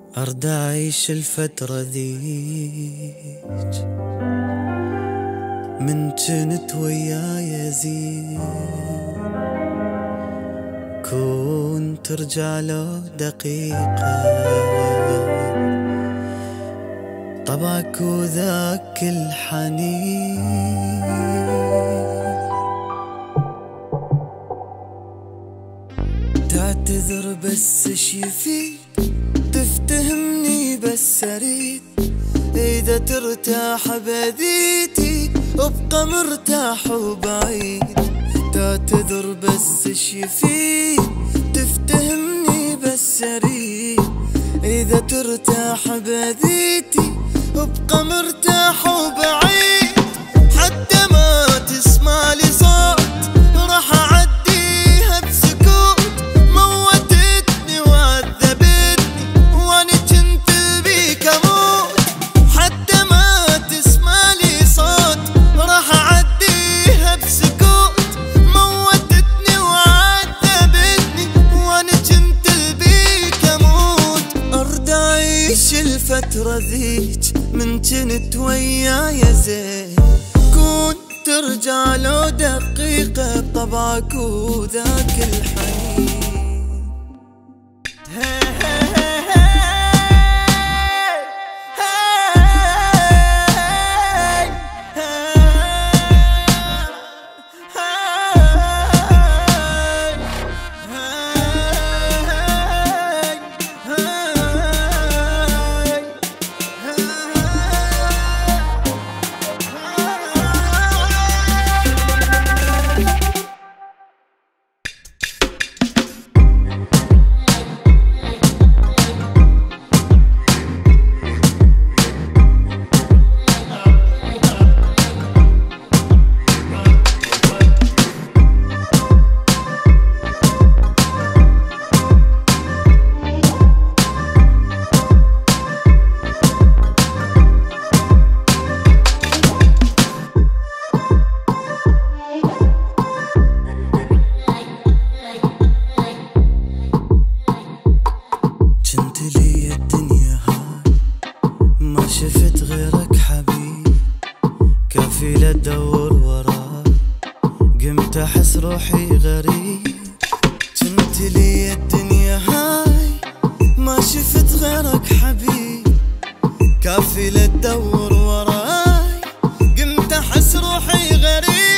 أرد أعيش الفترة ذيج من جنت وياي زين، كون ترجع له دقيقة طبعك وذاك الحنين. تعتذر بس شي فيك تفتهمني بس أريد، إذا ترتاح بذيتي أبقى مرتاح وبعيد. تعتذر بس شي فيك تفتهمني بس أريد، إذا ترتاح بذيتي أبقى مرتاح وبعيد. حتى ما تسمع لي صوت راح أعديها بسكوت، موتتني وعذبتني وأنا كنت بيك أموت. حتى ما تسمع لي صوت راح أعديها بسكوت، موتتني وعذبتني وأنا كنت بيك أموت. أرد أعيش الفترة ذيك من كنت وياي زين، كون ترجع له دقيقة بطبعك وذاك الحنين. شفت غيرك حبيب كافي لأدور وراه، قمت أحس روحي غريب. كنت لي الدنيا هاي ما شفت غيرك حبيب كافي لأدور وراي، قمت أحس روحي غريب.